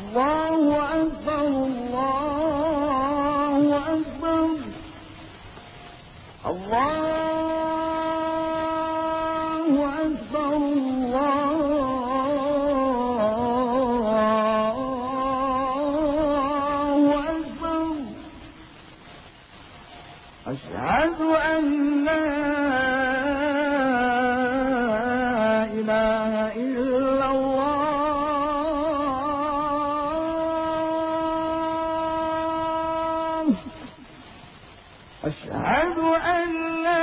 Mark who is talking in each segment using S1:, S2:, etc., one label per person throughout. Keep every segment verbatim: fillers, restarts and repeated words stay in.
S1: الله أكبر الله أكبر الله أكبر الله أكبر أشهد أن لا إله إلا الله أشهد أن لا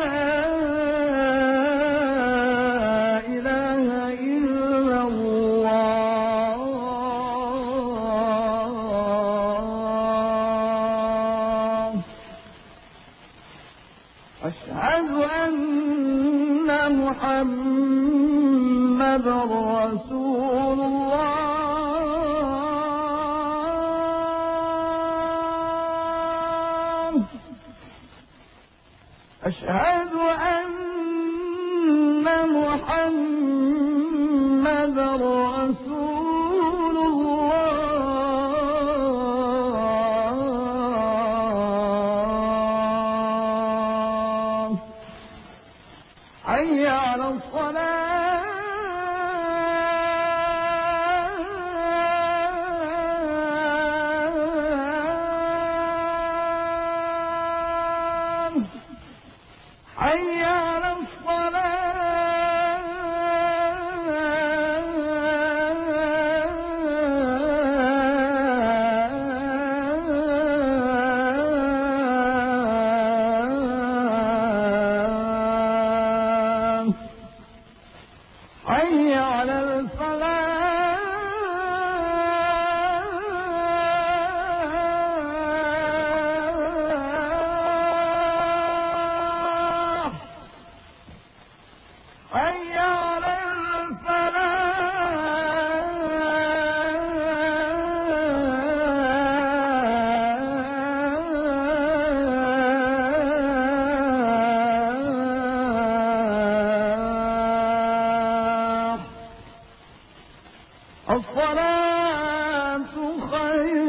S1: إله إلا الله أشهد أن محمدا رسول الله أشهد أن محمدا رسول الله حي على الصلاة حي على الصلاة حي على الفلاح حي على الفلاح الصلاة خير